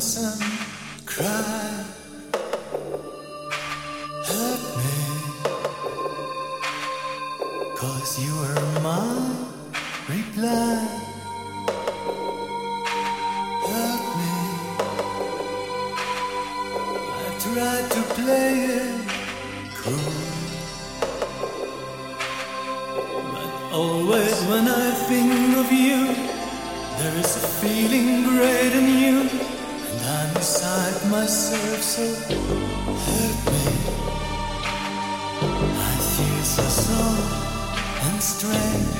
lonesome cry hurt me, 'cause you were my reply. Hurt me, I tried to play it cool, but always when I think of you, there is a feeling greater than you, and I'm beside myself, so hurt me. I feel so soft and strange.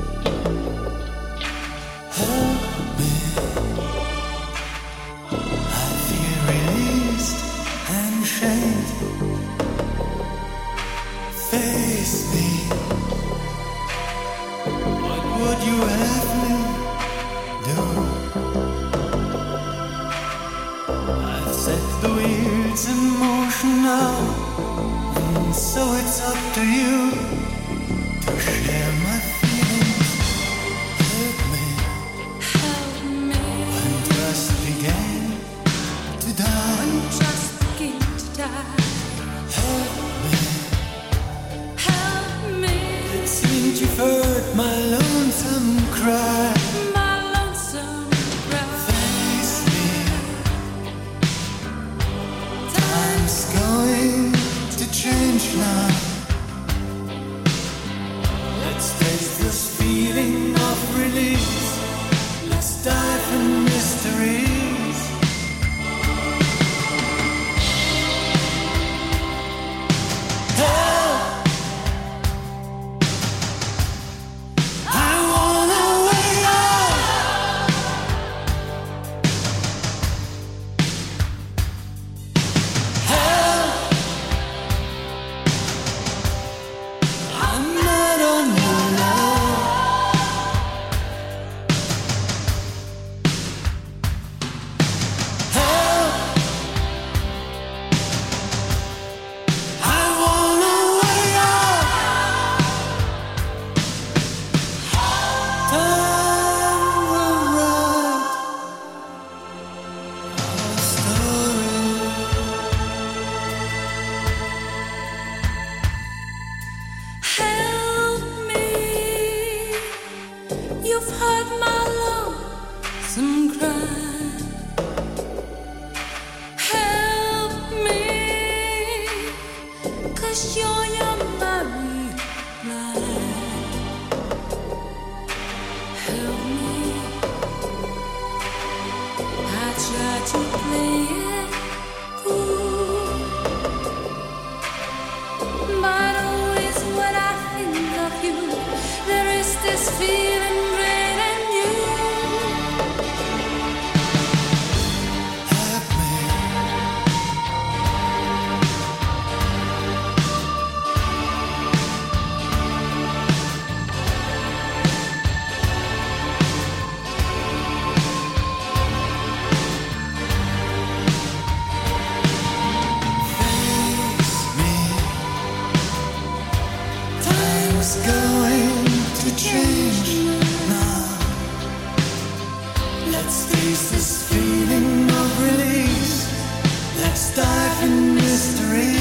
Hurt me. I feel released and shamed. Face me. What would you have me do? I've set the wheels in motion now, and so it's up to you to share my feelings. Help me, when trust began to die. Help me, it seemed you've heard my lonesome cry. Face me, time's going to change now. Let's taste this feeling of release. Let's dive in mysteries. Help! I wanna wake up. Help! I'm not on your love. Help! I wanna wake up. Time will write our story. Help me, you've heard my lonesome cry. Help me, 'cause you're my reply. Help me, I try to play it cool, but always when I think of you, there is this feeling great in you. Help me. Face me. Time's going to change now. Let's taste this feeling of release. Let's dive in mystery.